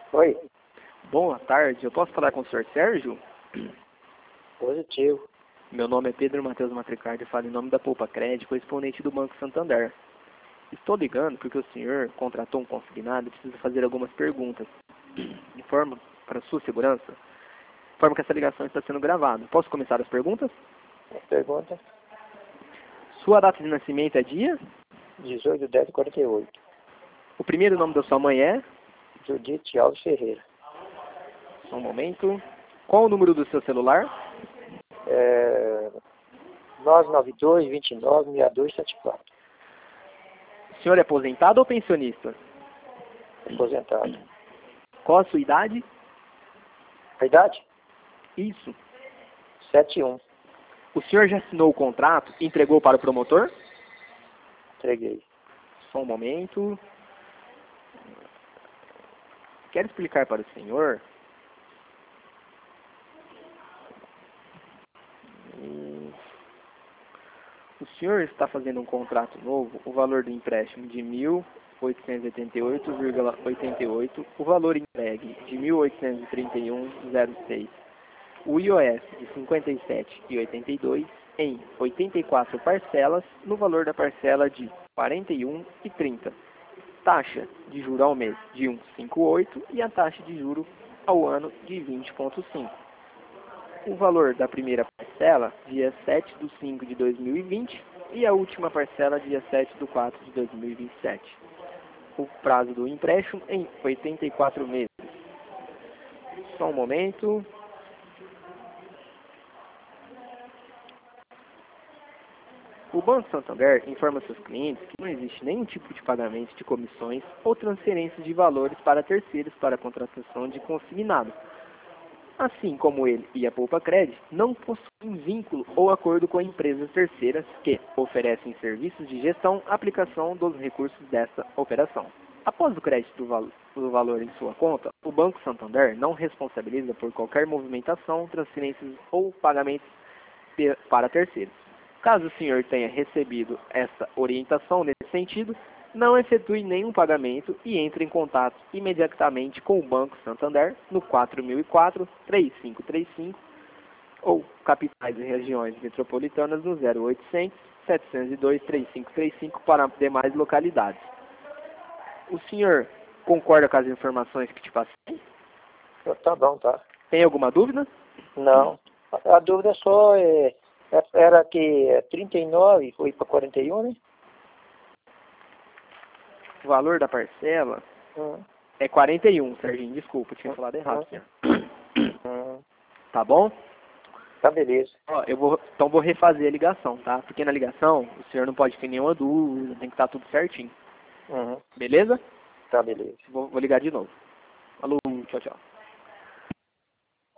Oi, Boa tarde, eu posso falar com o senhor Sérgio? positivo. Meu nome é Pedro Matheus Matricardi e falo em nome da Poupa Crédito, correspondente do Banco Santander. Estou ligando porque o senhor contratou um consignado e precisa fazer algumas perguntas. Informo para sua segurança, informo que essa ligação está sendo gravada. Posso começar as perguntas? Pergunta Sua data de nascimento é dia? 18/10/48. O primeiro nome da sua mãe é? Judite Alves Ferreira. Só um momento. Qual o número do seu celular? 992-29-6274. O senhor é aposentado ou pensionista? Aposentado. Qual a sua idade? A idade? Isso. 71. O senhor já assinou o contrato e entregou para o promotor? Entreguei. Só um momento. Quero explicar para o senhor. O senhor está fazendo um contrato novo, o valor do empréstimo de R$ 1.888,88, o valor entregue de R$ 1.831,06, o IOF de R$ 57,82 em 84 parcelas, no valor da parcela de R$ 41,30. Taxa de juro ao mês de 1,58 e a taxa de juro ao ano de 20,5. O valor da primeira parcela, dia 7/5/2020, e a última parcela, dia 7/4/2027. O prazo do empréstimo em 84 meses. Só um momento. O Banco Santander informa seus clientes que não existe nenhum tipo de pagamento de comissões ou transferência de valores para terceiros para a contratação de consignado. Assim como ele e a Poupa Crédito, não possuem vínculo ou acordo com empresas terceiras que oferecem serviços de gestão, aplicação dos recursos dessa operação. Após o crédito do valor em sua conta, o Banco Santander não responsabiliza por qualquer movimentação, transferências ou pagamentos para terceiros. Caso o senhor tenha recebido essa orientação nesse sentido, não efetue nenhum pagamento e entre em contato imediatamente com o Banco Santander no 4004-3535 ou capitais e regiões metropolitanas no 0800-702-3535 para demais localidades. O senhor concorda com as informações que te passei? Tá bom, tá. Tem alguma dúvida? Não. A dúvida só era que 39 foi para 41, né? O valor da parcela Hum, é 41, Serginho. Desculpa, eu tinha falado errado. hum. Tá bom? Tá, beleza. Ó, então vou refazer a ligação, tá? Porque na ligação o senhor não pode ter nenhuma dúvida, tem que estar tudo certinho. Uhum. Beleza? Tá, beleza. Vou ligar de novo. Alô, tchau, tchau.